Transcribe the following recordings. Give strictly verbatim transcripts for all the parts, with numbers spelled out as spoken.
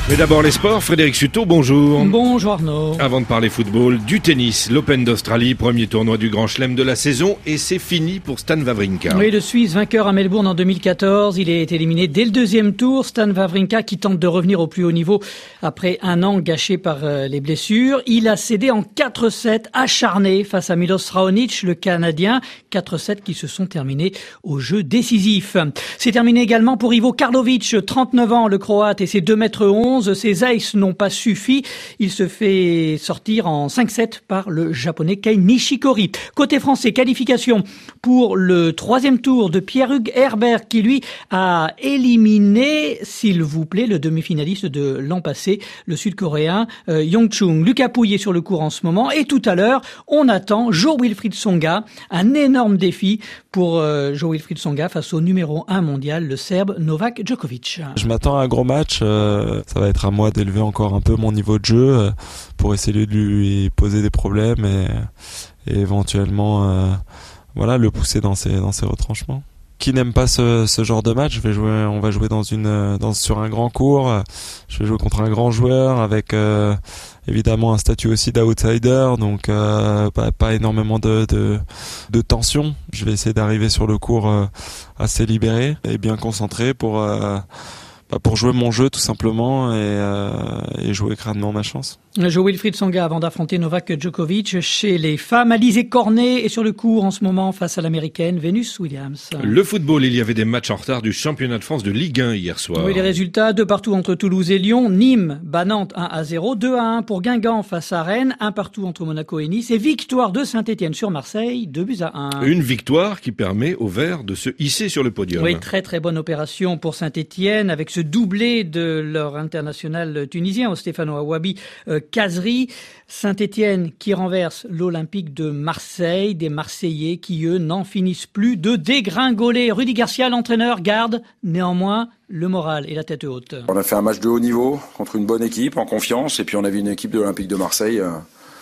Mais d'abord les sports, Frédéric Sutot, bonjour. Bonjour Arnaud. Avant de parler football, du tennis, l'Open d'Australie, premier tournoi du Grand Chelem de la saison, et c'est fini pour Stan Wawrinka. Oui, le Suisse vainqueur à Melbourne en deux mille quatorze, il est éliminé dès le deuxième tour. Stan Wawrinka qui tente de revenir au plus haut niveau après un an gâché par euh, les blessures. Il a cédé en quatre sept acharné face à Milos Raonic, le Canadien. quatre sept qui se sont terminés au jeu décisif. C'est terminé également pour Ivo Karlovic, trente-neuf ans, le Croate, et ses deux mètres onze. Ses aces n'ont pas suffi. Il se fait sortir en cinq sept par le japonais Kei Nishikori. Côté français, qualification pour le troisième tour de Pierre-Hugues Herbert qui lui a éliminé, s'il vous plaît, le demi-finaliste de l'an passé, le sud-coréen euh, Yongchung. Lucas Pouille est sur le court en ce moment. Et tout à l'heure, on attend Jo-Wilfried Tsonga. Un énorme défi pour euh, Jo-Wilfried Tsonga face au numéro un mondial, le Serbe Novak Djokovic. Je m'attends à un gros match. Euh, ça va être à moi d'élever encore un peu mon niveau de jeu euh, pour essayer de lui poser des problèmes et, et éventuellement euh, voilà, le pousser dans ses, dans ses retranchements. Qui n'aime pas ce, ce genre de match, je vais jouer, on va jouer dans une, dans, sur un grand court. Je vais jouer contre un grand joueur avec euh, évidemment un statut aussi d'outsider, donc euh, pas, pas énormément de, de, de tension. Je vais essayer d'arriver sur le court euh, assez libéré et bien concentré pour euh, pour jouer mon jeu tout simplement et, euh, et jouer crânement ma chance. Jo-Wilfried Tsonga avant d'affronter Novak Djokovic. Chez les femmes, Alizé Cornet est sur le court en ce moment face à l'américaine Venus Williams. Le football, il y avait des matchs en retard du championnat de France de Ligue un hier soir. Oui, les résultats, deux partout entre Toulouse et Lyon. Nîmes bat Nantes un à zéro, deux à un pour Guingamp face à Rennes, un partout entre Monaco et Nice et victoire de Saint-Etienne sur Marseille, deux buts à un. Une victoire qui permet aux Verts de se hisser sur le podium. Oui, très très bonne opération pour Saint-Etienne avec ce doublé de leur international tunisien, au Stéphano Aouabi, euh, Kazri. Saint-Etienne qui renverse l'Olympique de Marseille, des Marseillais qui, eux, n'en finissent plus de dégringoler. Rudy Garcia, l'entraîneur, garde néanmoins le moral et la tête haute. On a fait un match de haut niveau contre une bonne équipe, en confiance, et puis on a vu une équipe de l'Olympique de Marseille euh,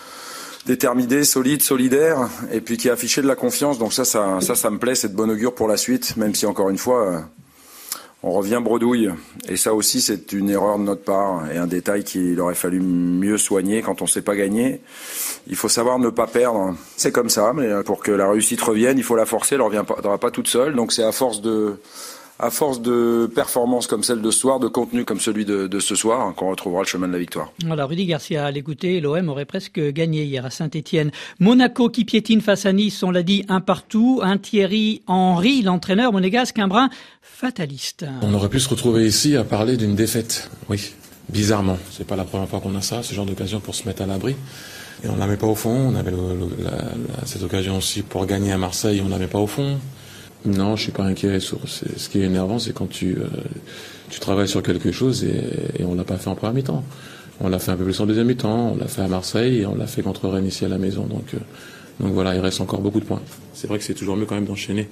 déterminée, solide, solidaire, et puis qui a affiché de la confiance. Donc ça, ça, ça, ça me plaît, c'est de bon augure pour la suite, même si encore une fois... Euh, On revient bredouille, et ça aussi c'est une erreur de notre part et un détail qu'il aurait fallu mieux soigner quand on ne sait pas gagner. Il faut savoir ne pas perdre, c'est comme ça, mais pour que la réussite revienne, il faut la forcer, elle ne reviendra pas toute seule, donc c'est à force de... à force de performances comme celle de ce soir, de contenu comme celui de, de ce soir, hein, qu'on retrouvera le chemin de la victoire. Voilà, Rudy Garcia, à l'écouter, l'O M aurait presque gagné hier à Saint-Etienne. Monaco qui piétine face à Nice, on l'a dit, un partout. Un Thierry Henry, l'entraîneur monégasque, un brin fataliste. On aurait pu se retrouver ici à parler d'une défaite, oui, bizarrement. C'est pas la première fois qu'on a ça, ce genre d'occasion pour se mettre à l'abri. Et on ne la met pas au fond, on avait le, le, la, la, cette occasion aussi pour gagner à Marseille, on ne la met pas au fond. Non, je suis pas inquiet. Sur, c'est, ce qui est énervant, c'est quand tu, euh, tu travailles sur quelque chose et, et on l'a pas fait en première mi-temps. On l'a fait un peu plus en deuxième mi-temps, on l'a fait à Marseille et on l'a fait contre Rennes ici à la maison. Donc, euh, donc voilà, il reste encore beaucoup de points. C'est vrai que c'est toujours mieux quand même d'enchaîner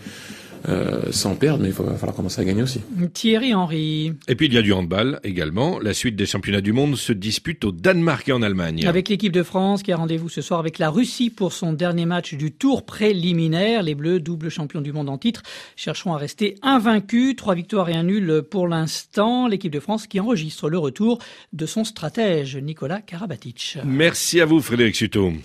euh, sans perdre, mais il va falloir commencer à gagner aussi. Thierry Henry. Et puis il y a du handball également. La suite des championnats du monde se dispute au Danemark et en Allemagne. Avec l'équipe de France qui a rendez-vous ce soir avec la Russie pour son dernier match du tour préliminaire. Les Bleus, double champion du monde en titre, chercheront à rester invaincus. Trois victoires et un nul pour l'instant. L'équipe de France qui enregistre le retour de son stratège Nicolas Karabatic. Merci à vous Frédéric Sutot.